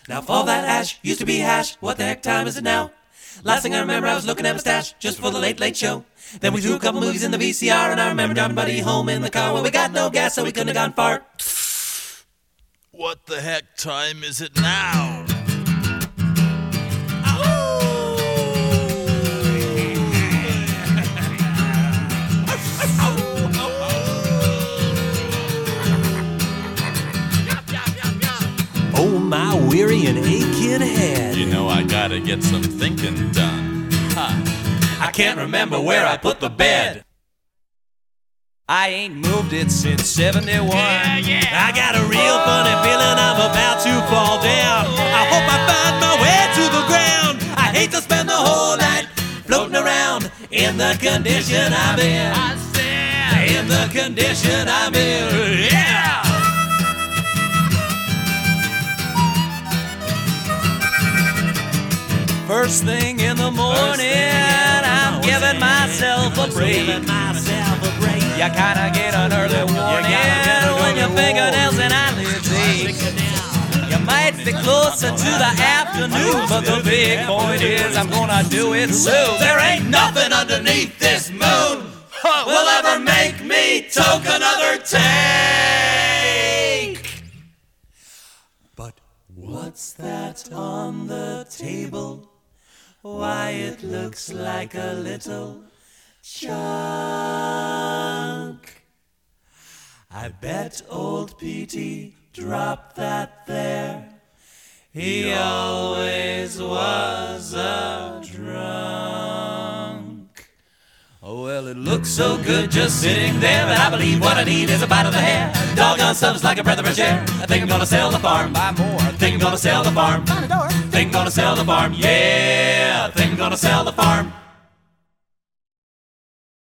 Now for that ash, used to be hash, what the heck time is it now? Last thing I remember, I was looking at my stash just for the Late Late Show. Then we threw a couple movies in the VCR, and I remember driving buddy home in the car when we got no gas, so we couldn't have gone far. What the heck time is it now? Oh, my weary and aching head. You know I gotta get some thinking done. I can't remember where I put the bed. I ain't moved it since 71. I got a real funny feeling I'm about to fall down. I hope I find my way to the ground. I hate to spend the whole night floating around in the condition I'm in. In the condition I'm in. Yeah! First thing in the morning, I'm giving myself a break. You kinda get an early warning when your fingernails and eyelids ache. You might be closer to the afternoon, but the big point is I'm gonna do it soon. There ain't nothing underneath this moon will ever make me toke another take. But what's that on the table? Why, it looks like a little chunk. I bet old Petey dropped that there. He always was a drunk. Oh, well, it Looks so good just sitting there, but I believe what I need is a bite of the hair. Doggone stuff's like a breath of fresh air. I think I'm gonna sell the farm. buy more. I think I'm gonna sell the farm. Find a door. Think I'm gonna sell the farm. Yeah, I think I'm gonna sell the farm.